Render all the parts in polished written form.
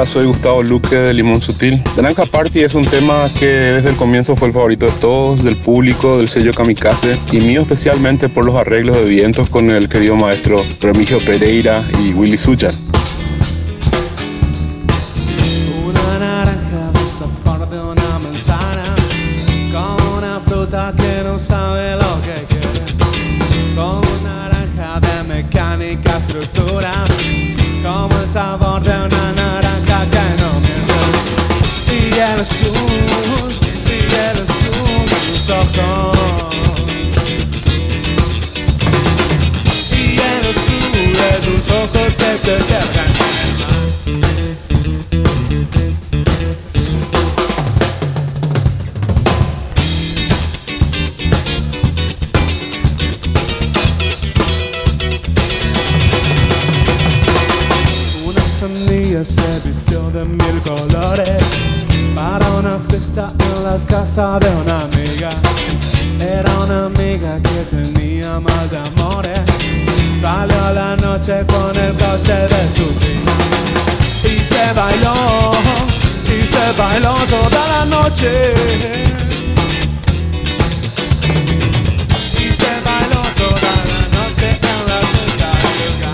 Hola, soy Gustavo Luque de Limón Sutil. Naranja Party es un tema que desde el comienzo fue el favorito de todos, del público, del sello Kamikaze y mío especialmente por los arreglos de vientos con el querido maestro Remigio Pereira y Willy Sucha. Una naranja sabor de una manzana, como una fruta que no sabe lo que quiere, como una naranja de mecánica estructura, como el sabor de una naranja que no miente. Y el azul de tus ojos, y el azul de tus ojos que se quebran. Se vistió de 1000 colores para una fiesta en la casa de una amiga. Era una amiga que tenía mal de amores. Salió a la noche con el coche de su tía y se bailó toda la noche. Y se bailó toda la noche en la discoteca.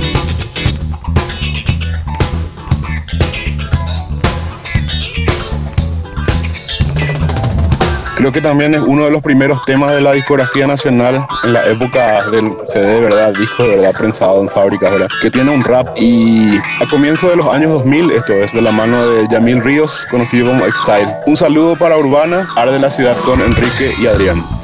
Creo que también es uno de los primeros temas de la discografía nacional en la época del CD de verdad, disco de verdad prensado en fábricas, ¿verdad? Que tiene un rap y a comienzos de los años 2000, esto es de la mano de Yamil Ríos, conocido como Exile. Un saludo para Urbana, Ar de la Ciudad con Enrique y Adrián.